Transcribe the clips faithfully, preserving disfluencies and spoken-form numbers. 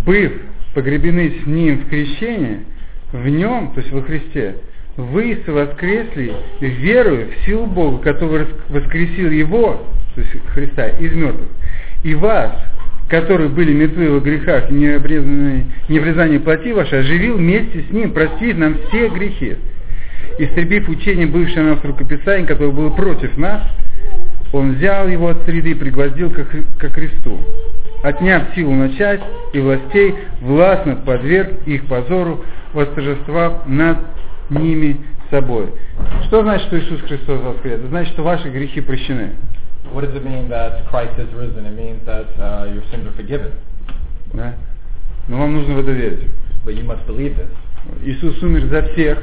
быв погребены с Ним в крещении, в Нем, то есть во Христе, вы воскресли, веруя в силу Бога, который воскресил Его, то есть Христа, из мертвых, и вас, которые были мертвы во грехах и неврезании плоти вашей, оживил вместе с Ним, простив нам все грехи, истребив учение, бывшее нас рукописание, которое было против нас, Он взял его от среды и пригвоздил ко кресту, отняв силу на часть и властей, властно подверг их позору, восторжествовав над ними собой. Что значит, что Иисус Христос воскрес? Это значит, что ваши грехи прощены. What does it mean that Christ has risen? It means that uh, your sins are forgiven. Да? Но вам нужно в это верить. But you must believe this. Иисус умер за всех.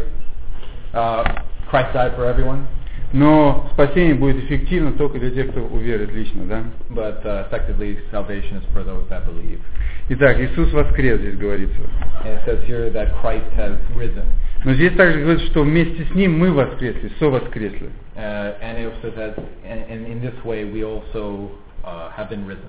Uh, Christ died for everyone. Но спасение будет эффективно только для тех, кто уверует лично, да? But uh, effectively, salvation is for those that believe. Итак, Иисус воскрес, здесь говорится. And it says here that Christ has risen. Но здесь также говорится, что вместе с Ним мы воскресли, совоскресли. Uh, and it says that in, in this way we also uh, have been risen.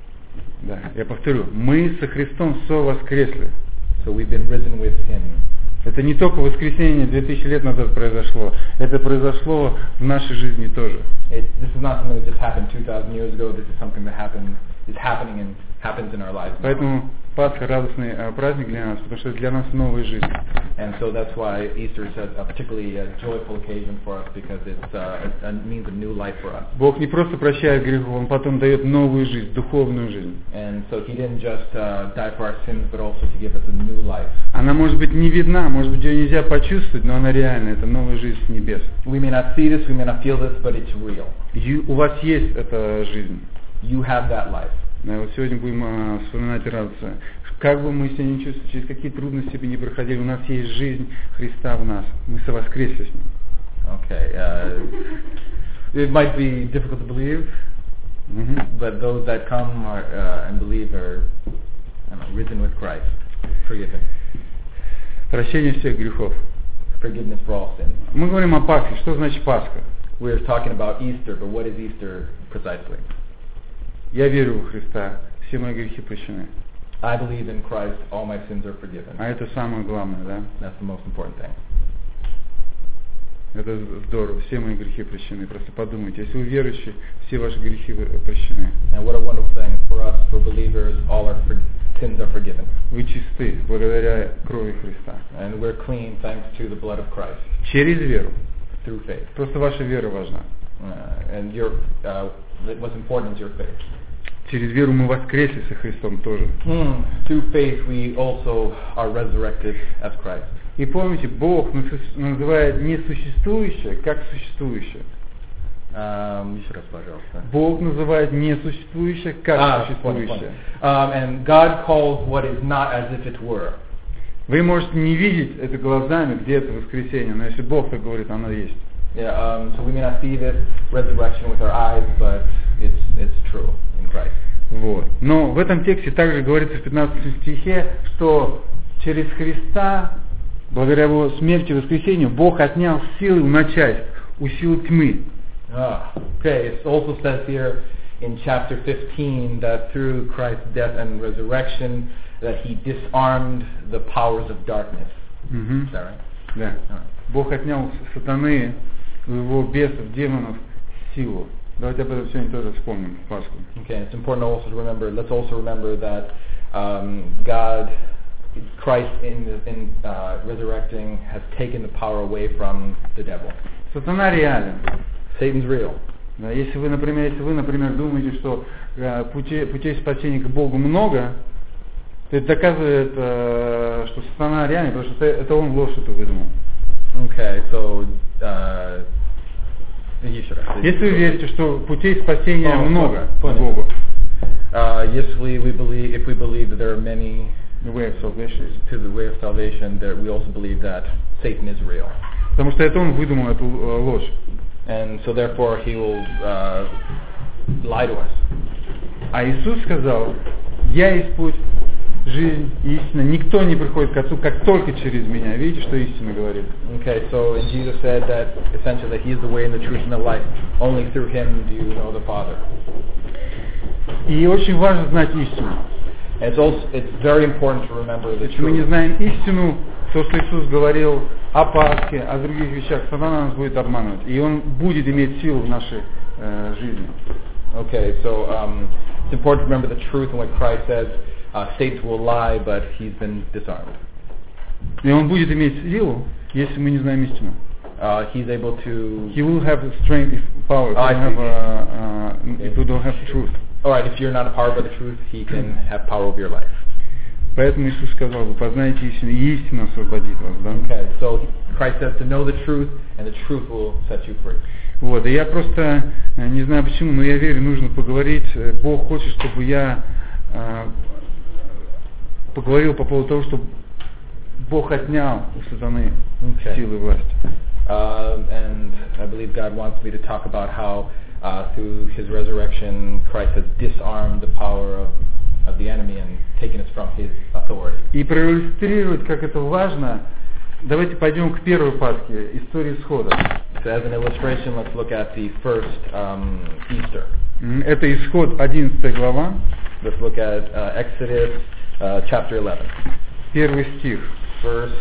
Да, я повторю, мы со Христом совоскресли. So we've been risen with Him. Это не только воскресение две тысячи лет назад произошло, это произошло в нашей жизни тоже. It, this is not something that just happened two thousand years ago. This is something that happened, is happening and happens in our lives now. Поэтому Пасха радостный э, праздник для нас, потому что это для нас новая жизнь. And so that's why Easter is a, a particularly a joyful occasion for us, because it's uh, a, a means of new life for us. Бог не просто прощает грехов, Он потом дает новую жизнь, духовную жизнь. And so He didn't just uh, die for our sins, but also to give us a new life. Она может быть не видна, может быть ее нельзя почувствовать, но она реальна, это новая жизнь с небес. We may not see this, we may not feel this, but it's real. И у вас есть эта жизнь. You have that life. Да, вот сегодня будем э, вспоминать и радоваться. Как бы мы себя не чувствовали, через какие трудности бы ни проходили, у нас есть жизнь Христа в нас. Мы совоскресли с Ним. Okay. Uh, it might be difficult to believe, Mm-hmm. but those that come are, uh, and believe are I don't know, risen with Christ, forgiven. Прощение всех грехов. Forgiveness for all sins. Мы говорим о Пасхе. Что значит Пасха? We're talking about Easter, but what is Easter precisely? Я верю в Христа, все мои грехи прощены. I believe in Christ, all my sins are forgiven. А это самое главное, да? That's the most important thing. Это здорово, все мои грехи прощены. Просто подумайте, если вы верующие, все ваши грехи прощены. And what a wonderful thing for us, for believers, all our for- sins are forgiven. Вы чисты благодаря крови Христа. And we're clean thanks to the blood of Christ, Через веру. through faith. Просто ваша вера важна. Uh, and your, uh, what's important is your faith. Через веру мы воскресли со Христом тоже. Mm. Through faith we also are resurrected as Christ. И помните, Бог называет несуществующее как существующее. Um, еще раз, пожалуйста. Бог называет несуществующее как Ah, существующее. um, and God calls what is not as if it were. Вы можете не видеть это глазами, где это воскресение, но если Бог так говорит, оно есть. Yeah, um, so we may not see this resurrection with our eyes, but it's it's true in Christ. Вот. Но в этом тексте также говорится в пятнадцатом стихе, что через Христа, благодаря Его смерти и воскресению, Бог отнял силы у начальств, у сил тьмы. Ah, okay, it also says here in chapter fifteen that through Christ's death and resurrection that He disarmed the powers of darkness. Угу. Is that right? Да. All right. Бог отнял у сатаны, у его бесов, демонов силу. Давайте об этом сегодня тоже вспомним в Пасху. Okay, it's important also to remember. Let's also remember that um, God, Christ, in in uh, resurrecting, has taken the power away from the devil. Сатана реален. Satan's real. Да, если вы, например, если вы, например, думаете, что э, путей, путей спасения к Богу много, то это доказывает, э, что сатана реален, потому что это, это он ложь эту выдумал. Okay, so uh, еще раз. Если вы верите, что путей спасения Oh, много понял. к Богу, Uh, yes, we, we believe, if we believe that there are many the way of salvation, to the way of salvation, that we also believe that Satan is real. потому что это он выдумал эту э, ложь. And so therefore he will uh, lie to us. А Иисус сказал: «Я есть путь, жизнь, истина. Никто не приходит к Отцу, как только через меня». Видите, что истина говорит? Okay, so and Jesus said that essentially that He is the way and the truth and the life. Only through Him do you know the Father. И очень важно знать истину. It's also it's very important to remember the Если мы не truth. знаем истину, то, что Иисус говорил о Пасхе, о других вещах, сатана нас будет обманывать. И он будет иметь силу в нашей э, жизни. Okay, so um, it's important to remember the truth and what Christ says. Uh, Satan will lie, but he's been disarmed. И он будет иметь силу, если мы не знаем истину. Uh, he's able to. He will have strength, power, if, Oh, I we, don't see. have, uh, uh, if we don't have truth. All right, if you're not empowered by the truth, he can have power over your life. Поэтому Иисус сказал, вы познаете истину, и истина освободит вас. Да? Okay, so Christ says to know the truth, and the truth will set you free. Вот, и я просто э, не знаю почему, но я верю, нужно поговорить. Э, Бог хочет, чтобы я э, поговорил по поводу того, что Бог отнял у сатаны Okay. силы и власть. Uh, and I believe God wants me to talk about how uh, through His resurrection, Christ has disarmed the power of, of the enemy and taken us from His authority. И проиллюстрировать, как это важно, давайте пойдем к первой Пасхе, истории исхода. So as an illustration, let's look at the first um, Easter. М, Это исход одиннадцатая глава, Let's look at uh, Exodus uh, chapter eleven. первый стих. First,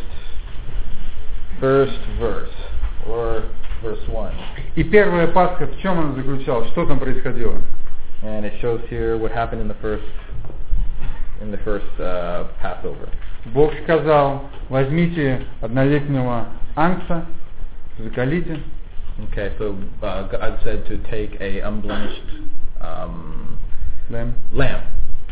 first verse, or verse one. И первая Пасха, в чем она заключалась? Что там происходило? And it shows here what happened in the first, in the first uh, Passover. Бог сказал, возьмите однолетнего ангса, заколите. Okay, so uh, God said to take a unblemished um, Да. lamb,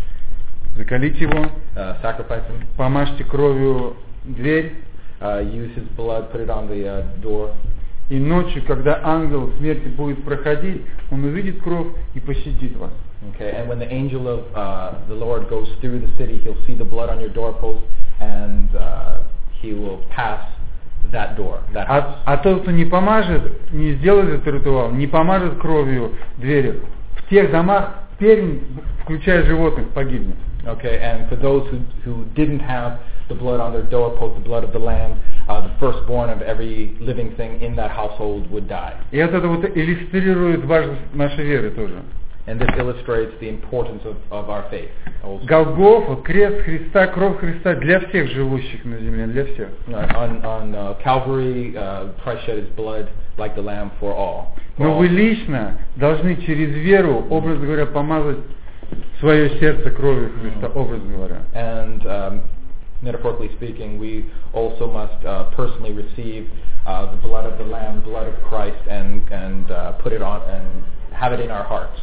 Заколите его, uh, sacrifice him, помажьте кровью дверь, uh, use his blood, put it on the uh, door, и ночью, когда ангел смерти будет проходить, он увидит кровь и пощадит вас. Okay, and when the angel of uh, the Lord goes through the city, he'll see the blood on your doorpost, and uh, he will pass that door, that house. А, а тот, кто не помажет, не сделает этот ритуал, не помажет кровью двери, в тех домах перень, включая животных, погибнет. Okay, and for those who, who didn't have the blood on their doorpost, the blood of the lamb, uh, the firstborn of every living thing in that household would die. И вот это вот иллюстрирует важность нашей веры тоже. And this illustrates the importance of, of our faith. Also. Голгофа, крест Христа, кровь Христа для всех живущих на земле, для всех. Uh, on on uh, Calvary, uh, Christ shed his blood like the lamb for all. For Но all. вы лично должны через веру, образно говоря, помазать свое сердце кровью Христа, образно говоря. And um, metaphorically speaking, we also must uh, personally receive uh, the blood of the lamb, the blood of Christ, and and uh, put it on and have it in our hearts.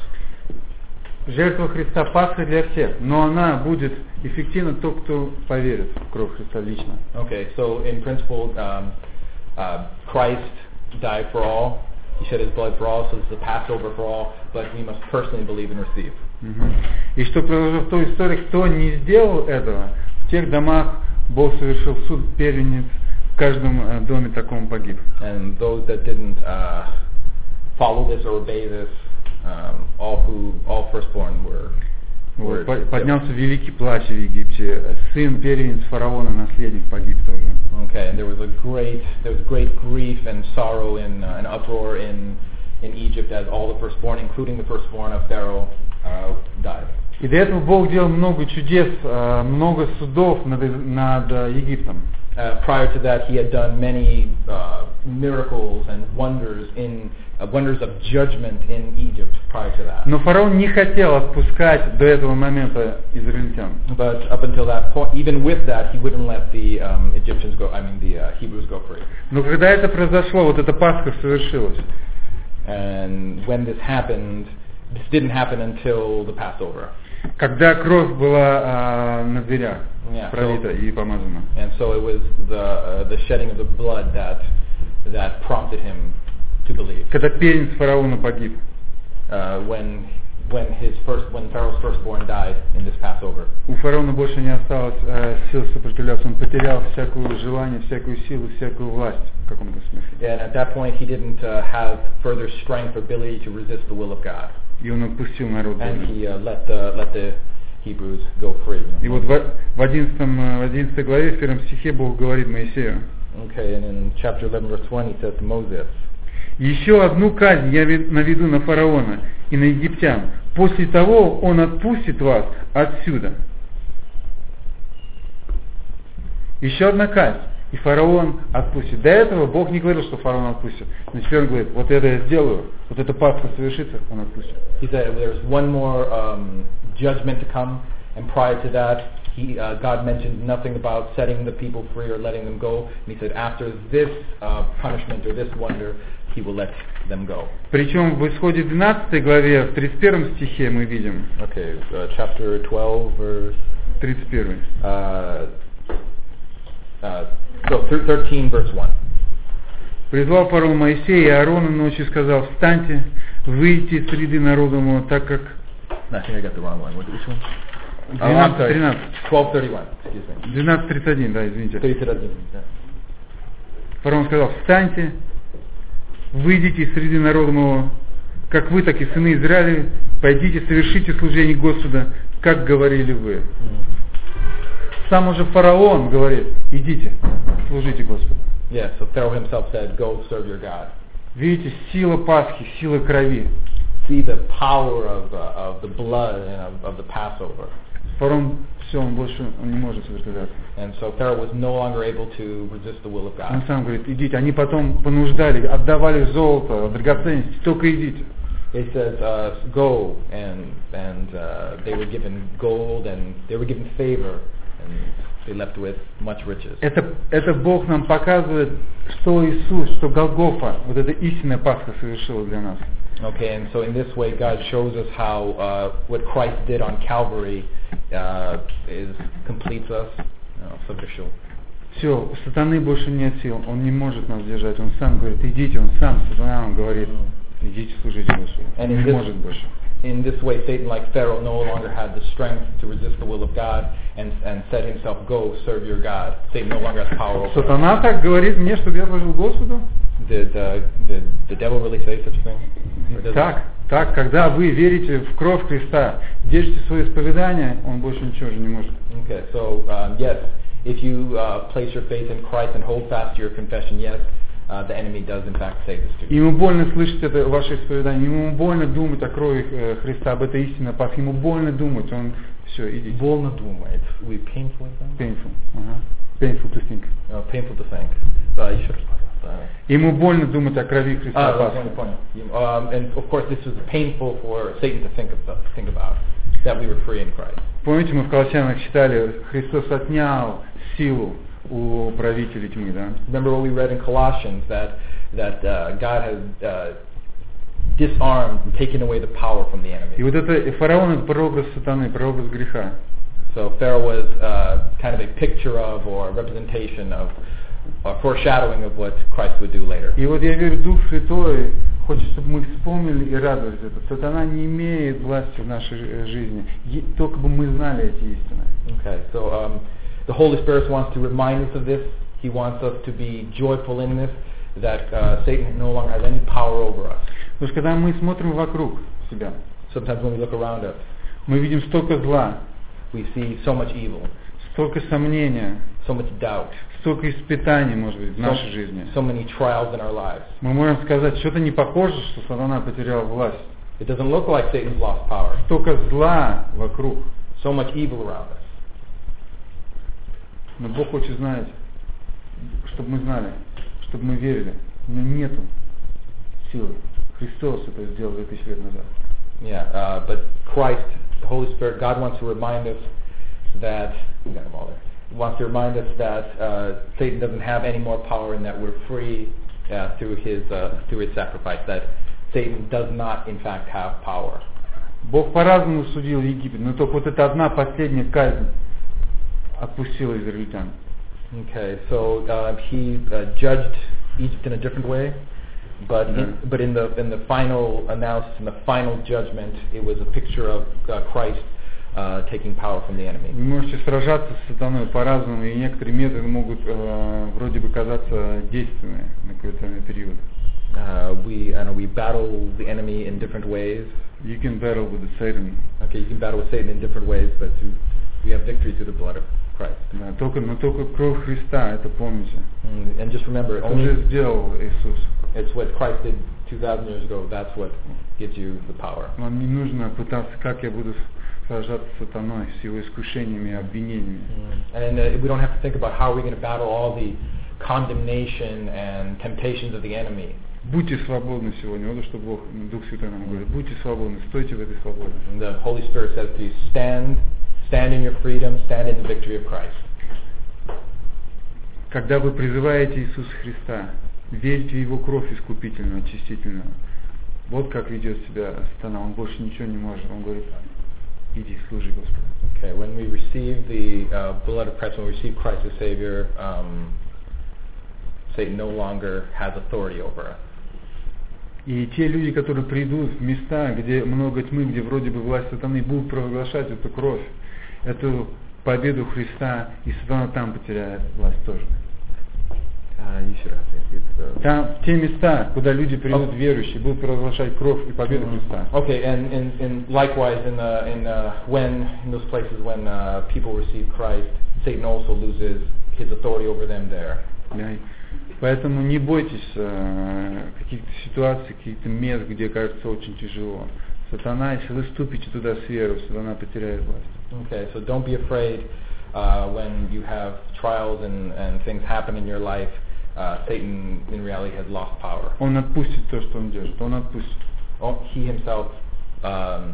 Жертва Христа Пасха для всех, но она будет эффективна только кто поверит в кровь Христа лично. Okay, so in principle, um, uh, Christ died for all. He shed his blood for all, so it's the Passover for all. But we must personally believe and receive. Мгм. И что произошло в той истории, кто не сделал этого, в тех домах Бог совершил суд, первенец, в каждом э, доме таком погиб. And those that didn't uh, follow this or obey this, um, all who, all firstborn were. were Вот, по- killed. поднялся великий плач в Египте, сын первенец фараона, наследник, погиб тоже. Okay, and there was a great, there was great grief and sorrow and uh, an uproar in in Egypt as all the firstborn, including the firstborn of Pharaoh, uh, died. И до этого Бог делал много чудес, э, много судов над, над э, Египтом. Uh, prior to that, he had done many uh, miracles and wonders in uh, wonders of judgment in Egypt. Prior to that, Но фараон не хотел отпускать до этого момента израильтян. but up until that point, even with that, he wouldn't let the um, Egyptians go. I mean, the uh, Hebrews go free. Но когда это произошло, вот эта Пасха совершилась. And when this happened, this didn't happen until the Passover. Когда кровь была а, на дверях Yeah, пролита so- и помазана. And so it was the uh, the shedding of the blood that that prompted him to believe. Когда первенец фараона погиб. Uh, when when his first when Pharaoh's firstborn died in this Passover, У фараона больше не осталось э, сил сопротивляться. Он потерял всякое желание, всякую силу, всякую власть в каком-то смысле. and at that point he didn't uh, have further strength or ability to resist the will of God, И он отпустил народ and Божий. he uh, let the let the Hebrews go free. you know. И вот в, в одиннадцатом, э, в одиннадцатой главе, в первом стихе Бог говорит Моисею: Okay, and in chapter eleven, verse twenty, it says to Moses, «Еще одну казнь я ве- наведу на фараона и на египтян. После того он отпустит вас отсюда». Еще одна казнь. И фараон отпустит. До этого Бог не говорил, что фараон отпустит. Но теперь он говорит, вот это я сделаю, вот эта Пасха совершится, он отпустит. He said there's one more um, judgment to come, and prior to that, he, uh, God mentioned nothing about setting the people free or letting them go. And he said after this uh, punishment or this wonder, he will let them go. Причем в Исходе двенадцатой главе, в тридцать первом стихе мы видим. Okay, uh, chapter twelve, verse тридцать первый. Uh, uh, so thirteen, verse one. Призвал фараон Моисея и Аарона ночью и сказал: встаньте, выйдите из среды народа моего, так как... I think I got the wrong one. Which one? двенадцать тринадцать. twelve thirty-one, excuse me. двенадцать тридцать один, да, извините. тридцать один, да. Фараон сказал: встаньте, выйдите из среды народа моего, как вы, так и сыны Израиля, пойдите, совершите служение Господа, как говорили вы. Mm. Сам уже фараон говорит: идите, служите Господу. Yeah, so Pharaoh himself said, go serve your God. Видите, сила Пасхи, сила крови. See the power of, uh, of the blood and of, of the Passover. Фараон, все, он больше он не может сопротивляться. And so Pharaoh was no longer able to resist the will of God. Он сам говорит: идите. Они потом понуждали, отдавали золото, драгоценности, только идите. He says, uh, go, and and uh, they were given gold, and they were given favor, and they left with much riches. Это, это Бог нам показывает, что Иисус, что Голгофа, вот эта истинная Пасха совершила для нас. Okay, and so in this way, God shows us how uh, what Christ did on Calvary uh, is completes us, uh, совершил. Все, у сатаны больше нет сил, он не может нас держать, он сам говорит: идите, он сам, сатана, он говорит: идите, служите Господу. Он не может больше. In this way, Satan, like Pharaoh, no longer had the strength to resist the will of God and and said himself, "Go, serve your God." Satan no longer has power over. Сатана так говорит мне, чтобы я служил Господу. Did uh, did the devil really say such a thing? Так, так, когда вы верите в кровь Христа, держите свое исповедание, он больше ничего же не может. Okay, so um, yes, if you uh, place your faith in Christ and hold fast to your confession, yes. Uh, the enemy does in fact say this to you. Ему больно слышать это ваше исповедание, ему больно думать о крови э, Христа, об этой истинной Пасхе, ему больно думать, он все, идите. Больно думать. We painful, painful, ага. Painful to think. Uh, painful to think. Uh, еще раз, пожалуйста. Ему больно думать о крови Христа. Ah, Пасхи. Um, and of course, this was painful for Satan to think about, think about that we were free in Christ. Помните, мы в Колоссянах читали, Христос отнял силу у правителей тьмы, да? Remember what we read in Colossians, that that uh, God has uh, disarmed and taken away the power from the enemy. И вот это фараон — это прообраз сатаны, прообраз греха. So Pharaoh was uh, kind of a picture of or a representation of, or foreshadowing of what Christ would do later. И вот я верю, Дух Святой хочет, чтобы мы вспомнили и радовались это. Сатана не имеет власти в нашей жизни, только бы мы знали эти истины. Okay, so um, the Holy Spirit wants to remind us of this. He wants us to be joyful in this, that uh, Satan no longer has any power over us. Потому что когда мы смотрим вокруг себя, sometimes when we look around us, мы видим столько зла, we see so much evil, столько сомнения, so much doubt, столько испытаний, может быть, в нашей so, жизни. so many trials in our lives. Мы можем сказать, что-то не похоже, что сатана потерял власть. It doesn't look like Satan's lost power. Столько зла вокруг. So much evil around us. Но Бог хочет знать, чтобы мы знали, чтобы мы верили. У него нету силы. Христос это сделал две тысячи лет назад. Yeah, uh, but Christ, the Holy Spirit, God wants to remind us that we got them all there. He wants to remind us that uh, Satan doesn't have any more power, and that we're free uh, through his uh, through his sacrifice. That Satan does not, in fact, have power. Бог по-разному судил Египет, но только вот эта одна последняя казнь отпустила израильтян. Okay, so uh, he uh, judged Egypt in a different way, but yeah. in, but in the in the final analysis, in the final judgment, it was a picture of uh, Christ uh, taking power from the enemy. Вы можете сражаться с сатаной по-разному, и некоторые методы могут э, вроде бы казаться действенными на какой-то период. Uh, we uh, we battle the enemy in different ways. You can battle with the Satan. Okay, you can battle with Satan in different ways, but through, we have victory through the blood of Christ. Да, только, но только кровь Христа, это помните. Mm, and just remember, это уже сделал Иисус. It's what Christ did two thousand years ago. That's what gives you the power. Вам не нужно пытаться, как я буду сражаться с сатаной, с его искушениями и обвинениями. And uh, we don't have to think about how we're going to battle all the condemnation and temptations of the enemy. Будьте свободны сегодня. Вот что Бог, Дух Святой нам говорит. Будьте свободны, стойте в этой свободе. And the Holy Spirit says to you, stand, stand in your freedom, stand in the victory of Christ. Когда вы призываете Иисуса Христа, верьте в Его кровь искупительную, очистительную. Вот как ведет себя сатана. Он больше ничего не может. Он говорит, иди, служи Господу. Okay, when we receive the uh, blood of Christ, when we receive Christ as Savior, um, Satan no longer has authority over us. И те люди, которые придут в места, где много тьмы, где вроде бы власть сатаны, будут провозглашать эту кровь, эту победу Христа, и сатана там потеряет власть тоже. Uh, еще раз. Там, в те места, куда люди придут okay. верующие, будут провозглашать кровь и победу mm-hmm. Христа. Okay, and, and, and likewise, in the, in the, when in those places when uh, people receive Christ, Satan also loses his authority over them there. Да. Поэтому не бойтесь э, каких-то ситуаций, каких-то мест, где кажется очень тяжело. Сатана, если вы ступите туда с верой, сатана потеряет власть. Okay, so don't be afraid uh, when you have trials and, and things happen in your life. Uh, Satan in reality has lost power. Он отпустит то, что он держит. Он отпустит. Oh, he himself um,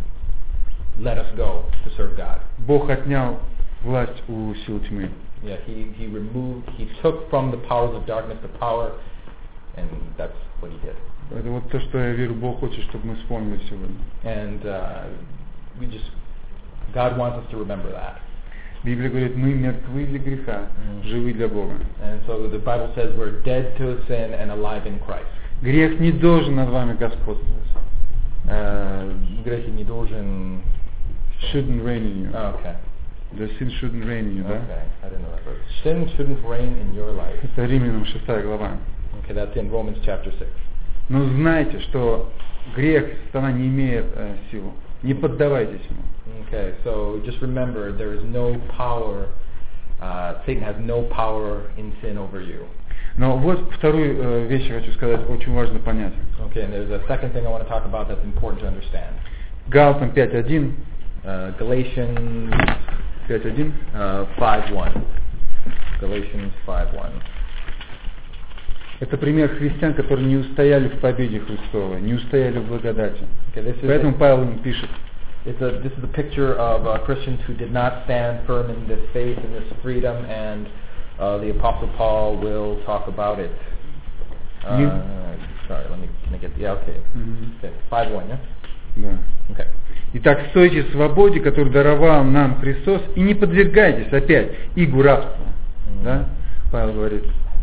let us go to serve God. Бог отнял власть у сил тьмы. Yeah, he, he removed, he took from the powers of darkness the power, and that's what he did. Это вот то, что я верю, Бог хочет, чтобы мы вспомнили сегодня. And uh, we just, God wants us to remember that. Библия говорит, мы мертвы для греха, mm. живы для Бога. And so the Bible says we're dead to sin and alive in Christ. Грех не должен над вами господствовать. Uh, грех не должен... Shouldn't reign in you. Oh, okay. The sin shouldn't reign in you, okay. да? I didn't know that verse. Sin shouldn't reign in your life. Это Римлянам шестая глава. Okay, that's in Romans chapter six. Но знайте, что грех, сатана не имеет э, силу. Не поддавайтесь ему. Okay, so just remember, there is no power, uh, Satan has no power in sin over you. Но вот вторую э, вещь я хочу сказать, очень важно понять. Okay, and there's a second thing I want to talk about that's important to understand. Галатам пять один. Uh, Galatians пять один. Uh, five one. Galatians five one. Это пример христиан, которые не устояли в победе Христовой, не устояли в благодати. Okay, Поэтому Павел им пишет. It's a, this is a picture of uh, Christians who did not stand firm in this faith and this freedom, and uh, the Apostle Paul will talk about it. Uh, you, sorry, let me, can I get the, yeah, okay. Mm-hmm. Okay, five one, yeah? Да. Okay. Итак, стойте в свободе, которую даровал нам Христос, и не подвергайтесь опять игу рабства. Mm-hmm. Да? Павел говорит.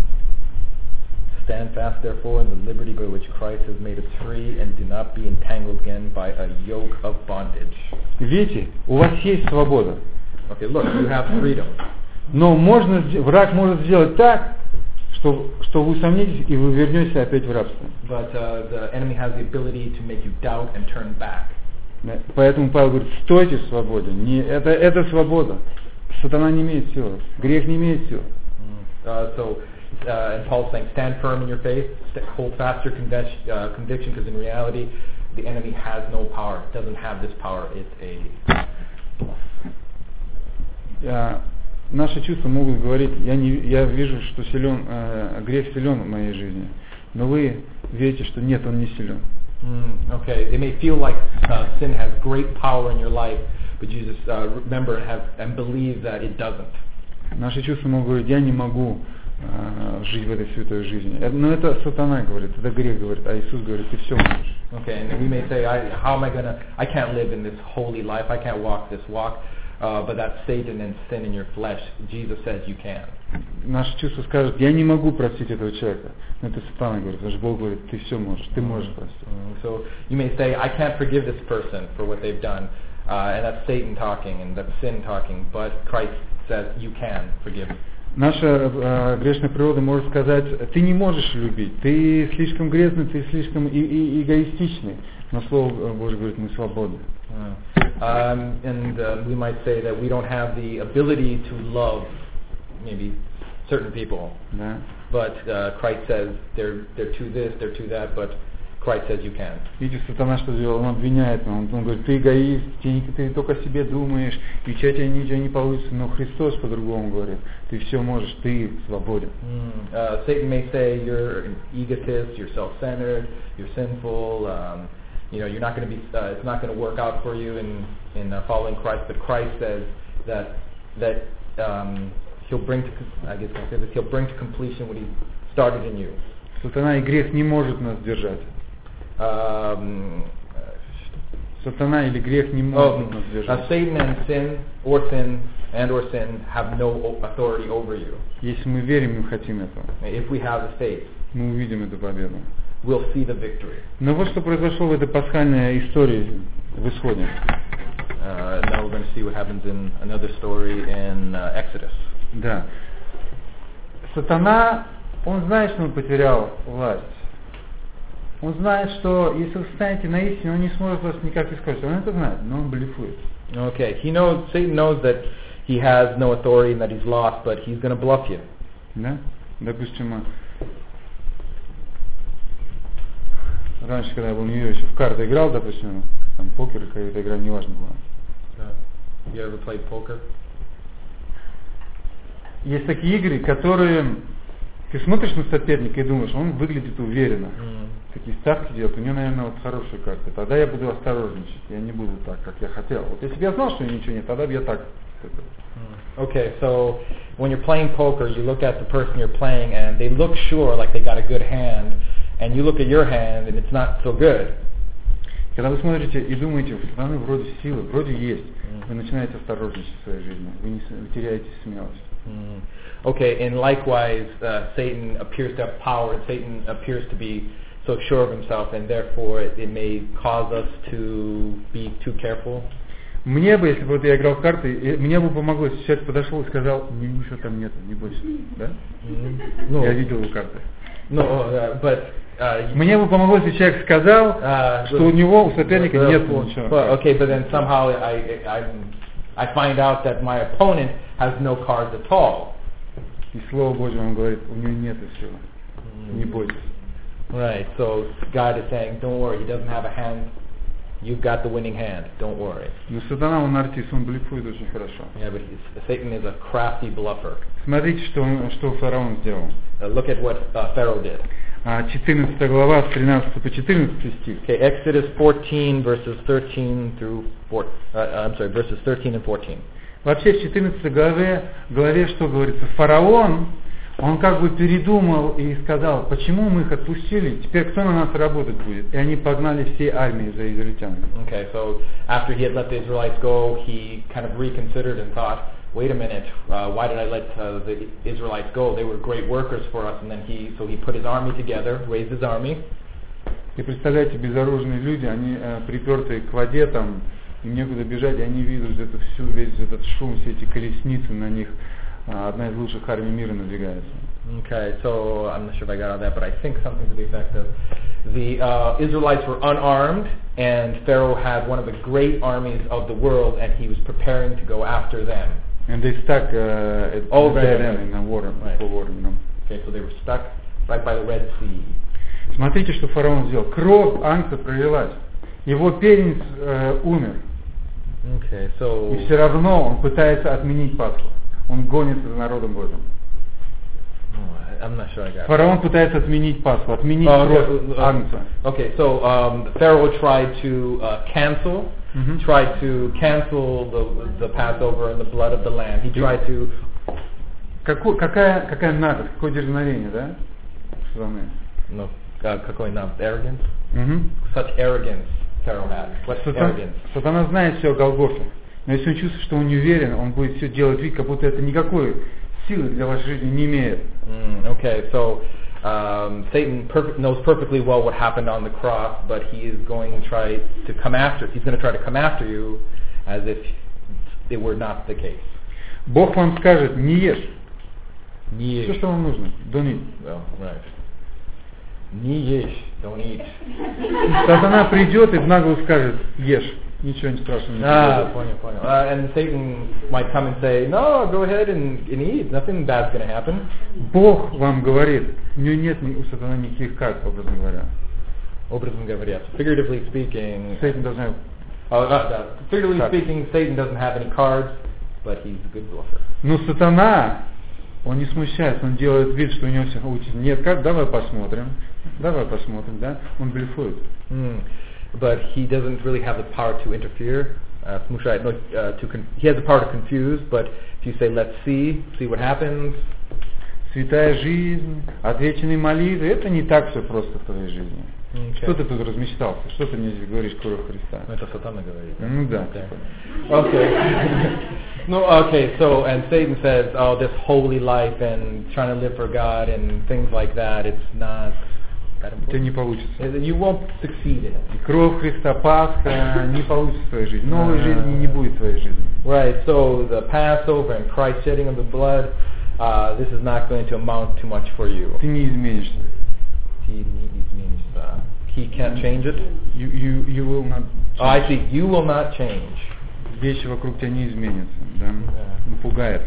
Stand fast, therefore, in the liberty by which Christ has made us free, and do not be entangled again by a yoke of bondage. Видите, у вас есть свобода. Okay, look, you have freedom. Но можно, враг может сделать так, что, что вы усомнитесь и вы вернетесь опять в рабство. But uh, the enemy has the ability to make you doubt and turn back. Поэтому Павел говорит, стойте в свободе. Не, это, это свобода. Сатана не имеет силы. Грех не имеет силы. Uh, so, uh, and Paul's saying, stand firm in your faith, st- hold fast your conviction, uh, conviction, because in reality, the enemy has no power. It doesn't have this power. It's a bluff. Uh, наши чувства могут говорить, я, не, я вижу, что силен, э, грех силен в моей жизни, но вы верите, что нет, он не силен. Mm, okay, it may feel like uh, sin has great power in your life, but you just uh, remember and, have, and believe that it doesn't. Наши чувства могут говорить, я не могу э, жить в этой святой жизни. Это, но это сатана говорит, это грех говорит, а Иисус говорит, ты все можешь. Okay, and we may say, I, how am I gonna, I can't live in this holy life, I can't walk this walk. Uh, but that's Satan and sin in your flesh. Jesus says you can. Наши чувства скажут, я не могу простить этого человека. Но это сатана говорит, потому что Бог говорит, ты все можешь, ты можешь простить. Mm-hmm. So you may say, I can't forgive this person for what they've done. Uh, and that's Satan talking, and that's sin talking. But Christ says you can forgive. Наша э, грешная природа может сказать, ты не можешь любить, ты слишком грязный, ты слишком и, и, эгоистичный. Но Слово Божье говорит, мы свободны. Um, and uh, we might say that we don't have the ability to love maybe certain people. Да. But uh, Christ says they're they're to this, they're to that, but Christ says you can. Видите, сатана что сделал? Он обвиняет меня. Он, он говорит, ты эгоист, ты, ты только о себе думаешь, и у тебя ничего не получится. Но Христос по-другому говорит. Ты все можешь, ты свободен. Mm. Uh, Satan may say you're an egotist, you're self-centered, you're sinful. Um, you know, you're not going to be. Uh, it's not going to work out for you in in uh, following Christ. But Christ says that that um, he'll bring to. I guess I say this. He'll bring to completion what he started in you. Сатана и грех не может нас держать. Um, Сатана или грех не может нас держать. Uh, Satan and sin, or sin and or sin, have no authority over you. Если мы верим и хотим этого, If we have the faith, мы увидим эту победу. we'll see the victory. Но вот что произошло в этой пасхальной истории в Исходе. Uh, now we're going to see what happens in another story in uh, Exodus. Да. Сатана, он знает, что он потерял власть. Он знает, что если вы встанете на истину, он не сможет вас никак искать. Он это знает, но он блефует. Okay, he knows. Satan knows that he has no authority and that he's lost, but he's going to bluff you. Да? Допустим, раньше, когда я был в Нью-Йорке, еще в карты играл, допустим, там покер, какая-то игра, неважно была. Uh, you ever played poker? Есть такие игры, которые ты смотришь на соперника и думаешь, он выглядит уверенно. Mm. Такие ставки делают, у него, наверное, вот хорошие карты. Тогда я буду осторожничать, я не буду так, как я хотел. Вот если бы я знал, что ничего нет, тогда бы я так. Mm. Okay, so when you're playing poker, you look at the person you're playing and they look sure, like they got a good hand, and you look at your hand and it's not so good. Когда вы смотрите и думаете, у страны вроде силы, вроде есть, mm. вы начинаете осторожничать в своей жизни, вы, не, вы теряете смелость. Mm. Okay, and likewise, uh, Satan appears to have power, and Satan appears to be so sure of himself, and therefore it, it may cause us to be too careful. Мне бы, если бы вот я играл в карты, мне бы помогло, если человек подошел и сказал, ничего там нет, не бойся, да? Mm-hmm. No. Я видел его карты. No, uh, but uh, мне бы помогло, если человек сказал, uh, что у него, у соперника uh, нет well, ничего. Well, okay, but then somehow I, I, I find out that my opponent has no cards at all. И Слово Божье вам говорит, у него нет силы, mm. не бойтесь. Right, so God is saying, don't worry, he doesn't have a hand. You've got the winning hand. Don't worry. Но сатана, он артист, он блефует очень хорошо. Yeah, but he's, Satan is a crafty bluffer. Смотрите, что, он, что фараон сделал. Uh, look at what uh, Pharaoh did. четырнадцатая глава, с тринадцатого по четырнадцатый стих. Okay, Exodus fourteen, verses thirteen through four. Uh, I'm sorry, verses thirteen and fourteen. Вообще в четырнадцатой главе, главе что говорится? Фараон, он как бы передумал и сказал, почему мы их отпустили, теперь кто на нас работать будет? И они погнали всей армией за израильтянами. Okay, so after he had let the Israelites go, he kind of reconsidered and thought, wait a minute, uh, why did I let uh, the Israelites go? They were great workers for us. And then he, so he put his army together, raised his army. И представляете, безоружные люди, они э, припертые к воде, там, им некуда бежать, и они видят это всю, весь этот шум, все эти колесницы на них. Одна из лучших армий мира надвигается. Okay, so I'm not sure if I got all that, but I think something to the effect of the uh, Israelites were unarmed, and Pharaoh had one of the great armies of the world, and he was preparing to go after them. And they stuck uh, at oh, right, right, in a water, right. water, you know. Okay, so they were stuck right by the Red Sea. Смотрите, что фараон сделал. Кровь Ангса пролилась. Его первенец э, умер. Okay, so и все равно он пытается отменить Пасху. Он гонится за народом Божьим. Oh, I'm not sure I got Фараон that. Пытается отменить Пасху, отменить oh, кровь okay, Агнца. Okay, so um, Pharaoh tried to uh, cancel, mm-hmm. tried to cancel the the Passover and the blood of the lamb. He tried to. Каку, какая какая наглость, какое дерзновение, да? No, uh, какой наглость? Arrogance. Mm-hmm. Such arrogance Pharaoh had. What Сатана, arrogance? Сатана знает все о Голгофе. Но если он чувствует, что он не уверен, он будет все делать вид, как будто это никакой силы для вашей жизни не имеет. Mm, okay, so um, Satan perfect, knows perfectly well what happened on the cross, but he is going to try to come after. He's going to try to come after you as if it were not the case. Бог вам скажет, не ешь. Не ешь. Все, что вам нужно. Don't eat. Well, right. Не ешь. Don't eat. Сатана придет и в наглую скажет, ешь. Ничего не страшного не ah, понял, понял. Uh, and Satan might come and say, no, go ahead and, and eat. Nothing bad's going to happen. Бог вам говорит, у него нет у сатаны никаких карт, образно говоря. Образно говоря, figuratively speaking, Satan doesn't have oh, uh, uh, figuratively cards. speaking, Satan doesn't have any cards, but he's a good bluffer. Но сатана, он не смущается, он делает вид, что у него все учится. Нет, как, давай посмотрим, давай посмотрим, да? Он блефует. Mm. But he doesn't really have the power to interfere. Uh, смущает, no, uh, to con- he has the power to confuse, but if you say, let's see, see what happens. Святая жизнь, отвеченные молитвы, это не так все просто в твоей жизни. Okay. Что ты тут размечтался? Что ты мне здесь говоришь, кровь Христа? Это сатана говорит. Ну да. Okay. Okay. No, okay, so, and Satan says, oh, this holy life and trying to live for God and things like that, it's not that У тебя не important. получится. You won't succeed in it. Кровь Христа, Пасха не получится в твоей жизни. Новой жизни не будет в твоей жизни. Right, so the Passover and Christ shedding of the blood, uh, this is not going to amount to much for you. Ты не изменишься. He means uh, he can't change it. You, you, you will not Oh, I see. You will not change. Вещи вокруг тебя не изменятся. Да? Yeah. Он пугает.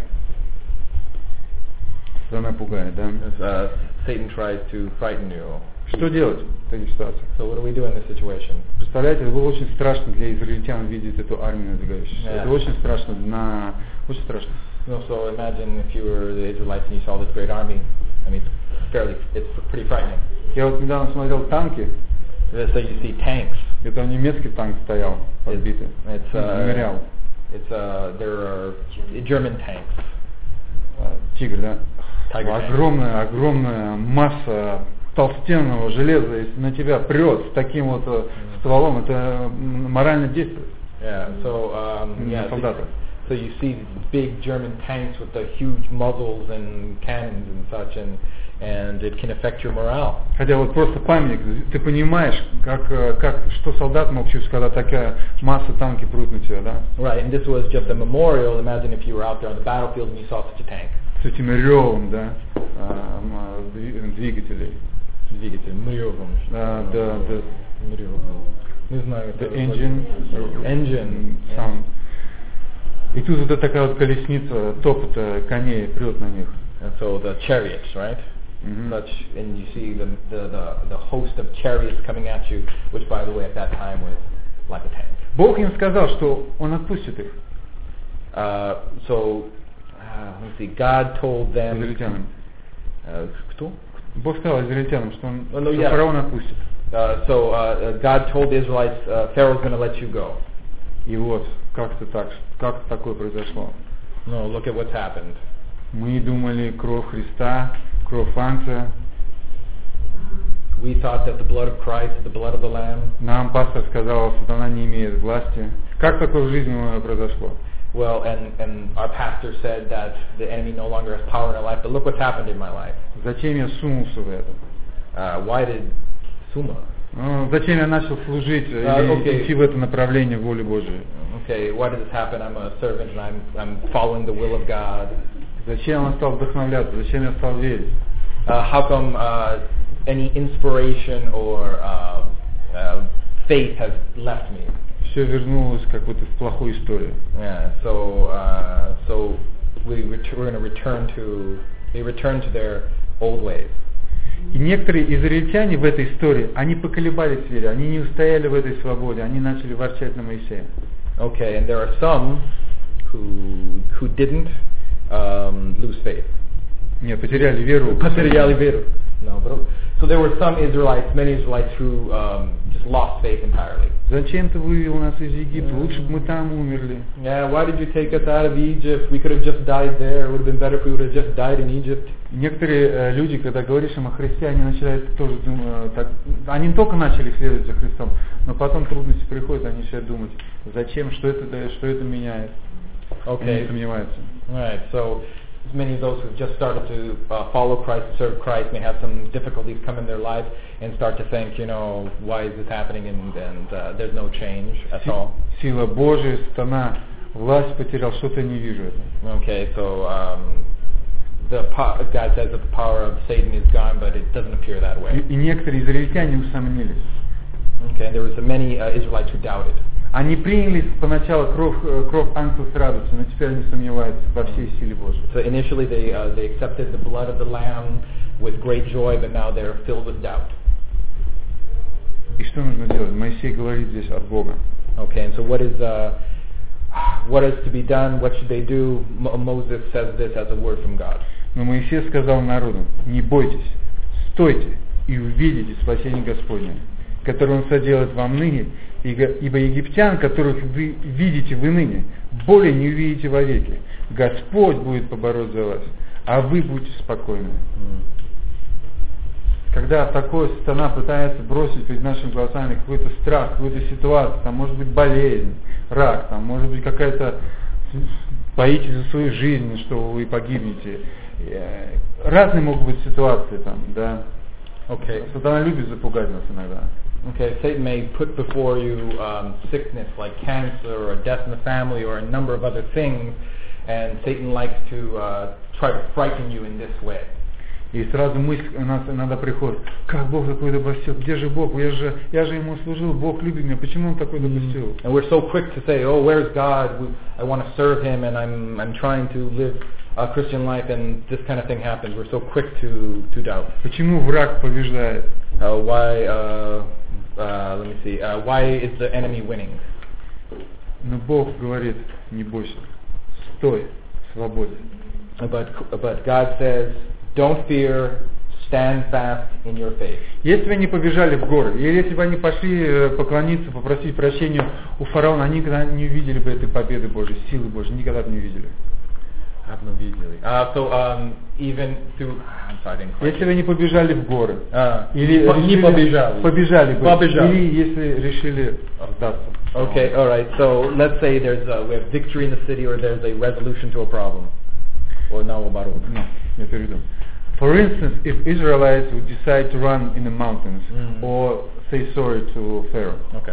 Сатана пугает, да? Uh, Satan tries to frighten you. Что делать в таких ситуациях? So what do we do in this situation? Представляете, это было очень страшно для израильтян видеть эту армию надвигающуюся. Yeah. Это очень страшно, на... очень страшно. No, so imagine if you were the Israelites and you saw this great army. I mean, it's fairly, it's pretty frightening. Я вот недавно смотрел танки, So you see tanks. это немецкий танк стоял, подбитый, It's uh, Мемориал, it's uh, there are German tanks. Тигр, да? Tiger tanks. Огромная, огромная масса толстенного железа, если на тебя прет с таким вот mm. стволом, это морально действует. Yeah. So um, yeah. So, солдаты. so you see these big German tanks with the huge muzzles and cannons and such, and and it can affect your morale. Хотя вот просто памятник, ты понимаешь, как, как, что солдат мог чувствовать, когда такая масса танки прут на тебя, да? Right, and this was just a memorial. Imagine if you were out there on the battlefield and you saw such a tank. С этим ревом, да, двигателей. Двигатель, мрёвом. Да, да, да. Мрёвом. Не знаю. The engine, Engine. Sound. И тут вот такая вот колесница топота коней прет на них. And so the chariots, right? Mm-hmm. Such, and you see the, the the the host of chariots coming at you, which, by the way, at that time was like a tank. Бог им сказал, что Он отпустит их. Uh, so, uh, let's see. God told them. Израильтянам. Uh, кто? Бог сказал израильтянам, что Он Oh, no, что yeah. фараон отпустит. Uh, so uh, God told the Israelites, uh, Pharaoh's going to let you go. И вот как-то так, как такое произошло. No, look at what's happened. Мы думали, кровь Христа, кровь Франца. We thought that the blood of Christ, the blood of the Lamb. Нам пастор сказал, сатана не имеет власти. Как такое в жизни произошло? Well, and, and our pastor said that the enemy no longer has power in our life, but look what's happened in my life. Зачем я сунулся в это? Uh, why did Suma? Ну, зачем я начал служить Uh, и okay. идти в это направление воли Божией? Okay, why did this happen? I'm a servant and I'm, I'm following the will of God. Зачем я стал вдохновляться? Зачем я стал верить? Uh, how come uh, any inspiration or uh, uh, faith has left me? Все вернулось как будто в плохую историю. Yeah, so uh, so we ret- we're going to return to they return to their old ways. И некоторые израильтяне в этой истории, они поколебались в вере, они не устояли в этой свободе, они начали ворчать на Моисея. Okay, and there are some who who didn't um, lose faith. Нет, потеряли веру. Потеряли веру. No, but so there were some Israelites, many Israelites who um, just lost faith entirely. Зачем ты вывел нас из Египта? Лучше бы мы там умерли. Yeah, why did you take us out of Egypt? We could have just died there. It would have been better if we would have just died in Egypt. Некоторые э, люди, когда говоришь им о Христе, они начинают тоже думать, так, они не только начали следовать за Христом, но потом трудности приходят, они начинают думать, зачем, что это дает, что это меняет. Okay. Они сомневаются. Right. So many of those who've just started to uh, follow Christ, serve Christ, may have some difficulties come in their life and start to think, you know, why is this happening? And, and uh, there's no change at all. Сила Божия, сатана, власть потерял, что-то не вижу это. Okay, so um, the po- God says that the power of Satan is gone, but it doesn't appear that way. И, и некоторые израильтяне усомнились. Okay, there was many uh, Israelites who doubted. Они приняли поначалу кровь, кровь ангелов с радостью, но теперь они сомневаются во всей силе Божьей. So initially they uh, they accepted the blood of the Lamb with great joy, but now they're filled with doubt. И что нужно делать? Моисей говорит здесь от Бога. Okay, and so what is uh, what is to be done? What should they do? Mo- Moses says this as a word from God. Но Моисей сказал народу: не бойтесь, стойте и увидите спасение Господне, которое Он соделает вам ныне, ибо египтян, которых вы видите вы ныне, более не увидите вовеки. Господь будет побороть за вас, а вы будьте спокойны. Mm. Когда такой сатана пытается бросить перед нашими глазами какой-то страх, какую-то ситуацию, там может быть болезнь, рак, там может быть какая-то, боитесь за свою жизнь, что вы погибнете. Разные могут быть ситуации там, да. Okay. Сатана любит запугать нас иногда. Okay, Satan may put before you um, sickness like cancer or death in the family or a number of other things, and Satan likes to uh, try to frighten you in this way. И сразу мысль у нас иногда приходит: как Бог такой допустил? Где же Бог? Я же, я же Ему служил, Бог любит меня, почему Он такой допустил? And we're so quick to say, oh, where's God? We, I want to serve Him, and I'm I'm trying to live a Christian life, and this kind of thing happens. We're so quick to to doubt. Почему враг побеждает? Uh, why? Uh, uh, let me see. Uh, why is the enemy winning? Но Бог говорит: не бойся, стой, свободен. But but God says, don't fear, stand fast in your faith. Если бы они побежали в горы, или если бы они пошли поклониться, попросить прощения у фараона, они никогда не увидели бы этой победы Божьей, силы Божьей, никогда бы не увидели. Uh, so um, even through, I'm sorry, I didn't quite. Если бы они побежали в горы, uh, или не побежали, побежали бы, побежали. или если решили сдаться. Okay, all right. So let's say there's a, we have victory in the city, or there's a resolution to a problem, or now about it. No, я перейду. For instance, if Israelites would decide to run in the mountains mm. or say sorry to Pharaoh, okay.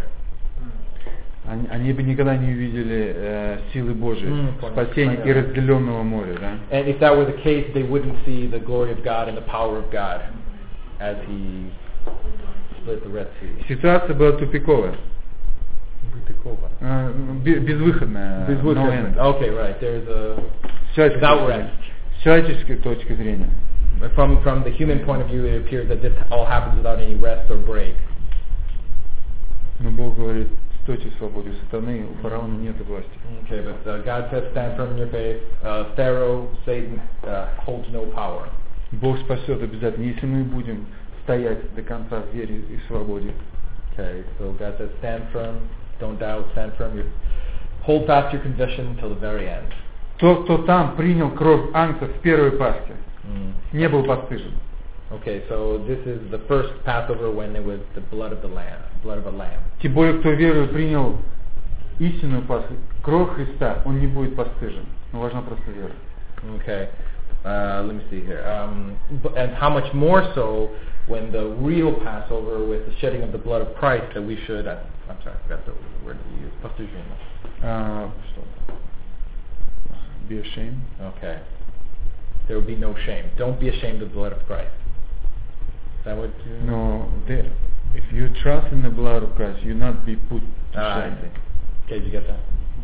они, они бы никогда не увидели э, силы Божьей, mm, спасения и разделенного моря, да? And if that were the case, they wouldn't see the glory of God and the power of God as He split the Red Sea. Ситуация была тупиковая. Тупиковая. Э, безвыходная. Безвыходная. Okay, right. There's a without rest. С человеческой точки зрения. From from the human point of view, it appears that this all happens without any rest or break. Но Бог говорит: стойте в свободе сатаны, у фараона нет власти. Okay, but uh, God says, stand firm in your faith. Uh, Pharaoh, Satan uh, holds no power. Бог спасет обязательно, если мы будем стоять до конца в вере и свободе. Okay, so God says, stand firm, don't doubt, stand firm. You hold fast your conviction until the very end. Тот, кто там принял кровь ангцев в первой Пасхе, mm. не был постыжен. Okay, so this is the first Passover when it was the blood of the lamb, blood of a lamb. Тем более, кто верою принял истинную Пасху, кровь Христа, он не будет постыжен. Но важна просто вера. Okay, uh, let me see here. Um, and how much more so when the real Passover with the shedding of the blood of Christ that we should, uh, I'm sorry, I forgot the word to use, постыжение. Uh, be ashamed. Okay. There will be no shame. Don't be ashamed of the blood of Christ. Is that what you... No, the, if you trust in the blood of Christ, you not be put to ah, shame. I see. Okay, did you get that?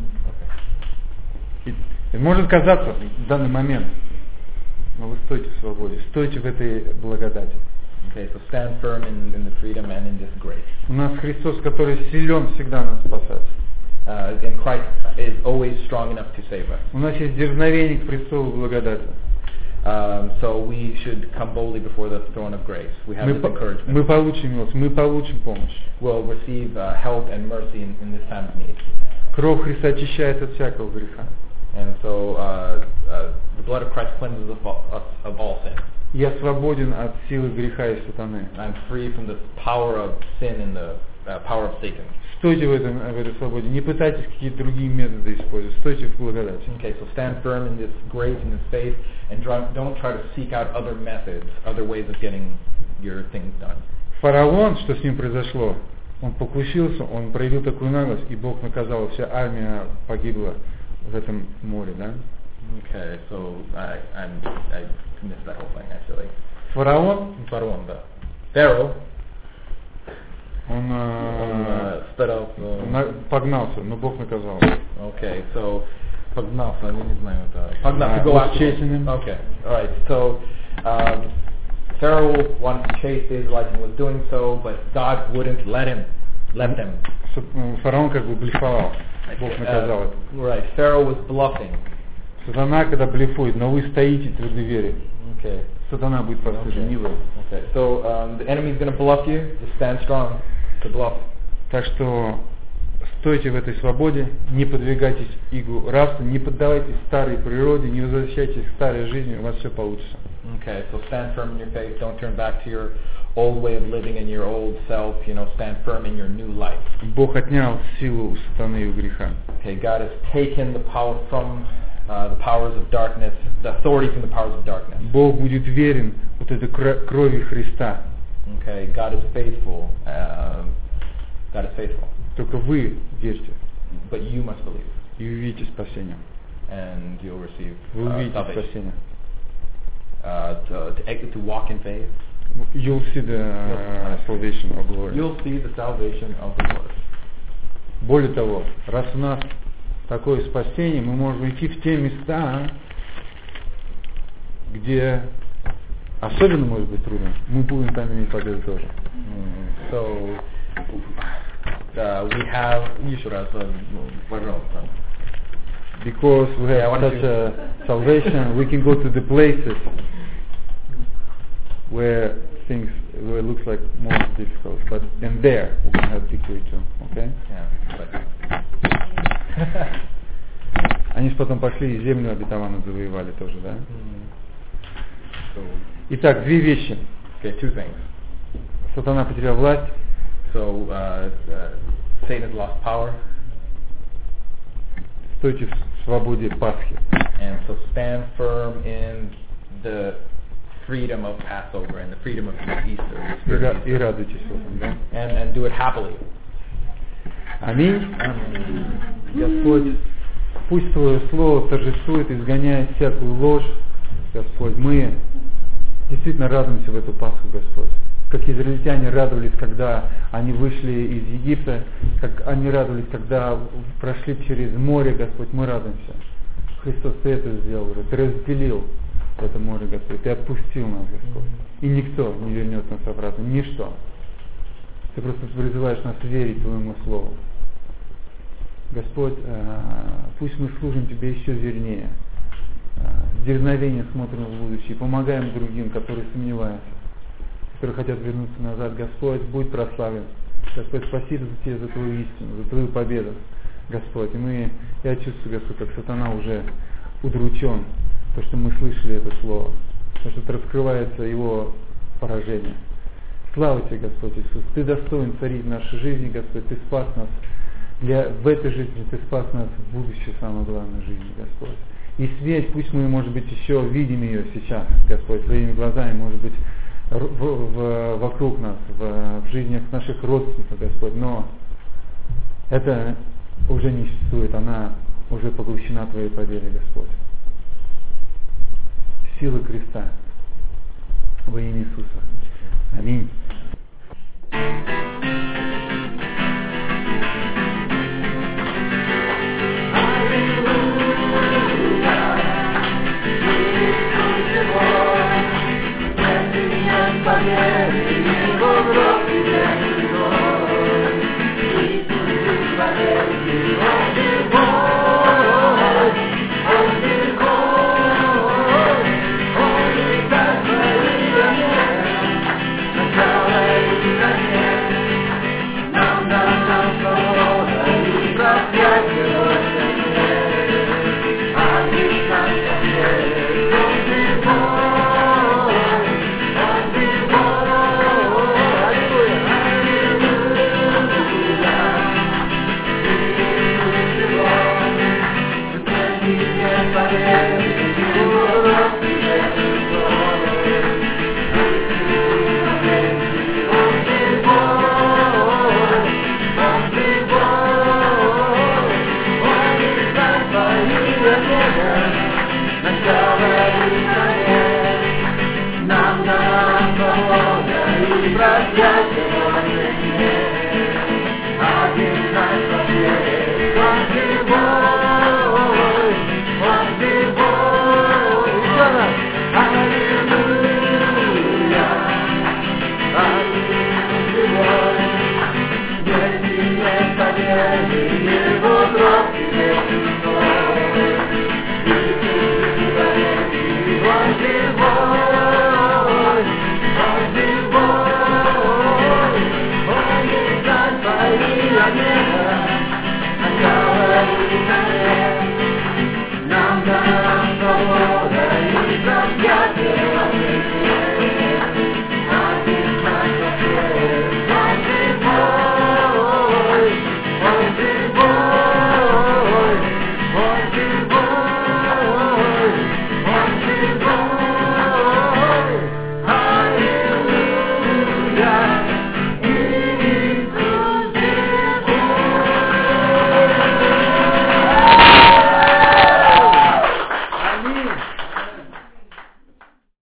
Okay. И, может казаться в данный момент, но вы стойте в свободе, стойте в этой благодати. Okay, so stand firm in, in the freedom and in this grace. У нас Христос, который силен всегда нас спасать. Uh, and Christ is always strong enough to save us. У нас есть дерзновение к престолу благодати. Um, so we should come boldly before the throne of grace. We have мы, this encouragement. Мы получим милость, мы получим помощь. We'll receive uh, help and mercy in, in this time of need. Кровь Христа очищает от всякого греха. And so uh, uh, the blood of Christ cleanses us of all sin. Я свободен от силы греха и сатаны. I'm free from the power of sin and the uh, power of Satan. Стойте в, этом, в этой свободе. Не пытайтесь какие-то другие методы использовать. Стойте в благодати. Okay, so stand firm in this grace and this faith, and don't try to seek out other methods, other ways of getting your things done. Фараон, что с ним произошло, он покусился, он проявил такую наглость, и Бог наказал, вся армия погибла в этом море, да? Okay, so I, I'm, I missed that whole thing actually. Фараон, Фараон, да. Pharaoh, он, он uh, старался, на, погнался, но Бог наказал. Okay, so погнался, я не знаю это. Погнался, go after him. Okay, all right. So um, Pharaoh wanted to chase the Israelites and was doing so, but God wouldn't let him, let them. Фараон как бы блефовал. Бог наказал это. Uh, right, Pharaoh was bluffing. Сатана, когда блефует, но вы стоите твердой вере. Okay. Сатана будет постыжен, не вы. Okay. So um, the enemy is going to bluff you. Just stand strong to bluff. Так что стойте в этой свободе, не подвигайтесь игу рабства, не поддавайтесь старой природе, не возвращайтесь к старой жизни, у вас все получится. Okay, so stand firm in your faith. Don't turn back to your old way of living and your old self. You know, stand firm in your new life. Бог отнял силу у сатаны и у греха. Okay, God has taken the power from uh, the powers of darkness, the authority from the powers of darkness. Бог будет верен вот этой крови Христа. Okay, God is faithful. Uh, God is faithful. Только вы верьте. But you must believe. И увидите спасение. And you'll receive Вы uh, увидите salvation. спасение. Uh, to, to, to walk in faith. You'll see the uh, salvation of the Lord. You'll see the salvation of the Lord. Более того, раз у нас такое спасение, мы можем идти в те места, где особенно может быть трудно. Мы будем там иметь победу тоже. Mm. So uh, we have. You should have. Пожалуйста. Because we have yeah, such a salvation, we can go to the places where things where it looks like more difficult, but in there we can have victory too. Okay? Yeah. Они же потом пошли и землю обетованную завоевали тоже, да? Mm. So, Итак, две вещи. okay, two things. Сатана потерял власть. So uh, uh, Satan has lost power. Стойте в свободе Пасхи. And so stand firm in the freedom of Passover and the freedom of Easter. И, ра- и радуйтесь в этом, да? And, and do it happily. Аминь. Господь, пусть Твое Слово торжествует, изгоняя всякую ложь. Господь, мы действительно радуемся в эту Пасху, Господь. Как израильтяне радовались, когда они вышли из Египта, как они радовались, когда прошли через море, Господь, мы радуемся. Христос, Ты это сделал уже, Ты разделил это море, Господь, Ты отпустил нас, Господь. И никто не вернет нас обратно, ничто. Ты просто призываешь нас верить Твоему Слову. Господь, пусть мы служим Тебе еще вернее, с дерзновением смотрим в будущее и помогаем другим, которые сомневаются, которые хотят вернуться назад. Господь, будь прославлен. Господь, спасибо за Тебя, за Твою истину, за Твою победу, Господь. И мы, я чувствую, Господь, как сатана уже удручен, то, что мы слышали это слово, то, что раскрывается его поражение. Слава Тебе, Господь Иисус. Ты достоин царить в нашей жизни, Господь. Ты спас нас для, в этой жизни, Ты спас нас в будущей, самой главной жизни, Господь. И смерть, пусть мы, может быть, еще видим ее сейчас, Господь, своими глазами, может быть, в, в, вокруг нас, в, в жизнях наших родственников, Господь, но это уже не существует, она уже поглощена Твоей победой, Господь. Сила креста во имя Иисуса. Аминь.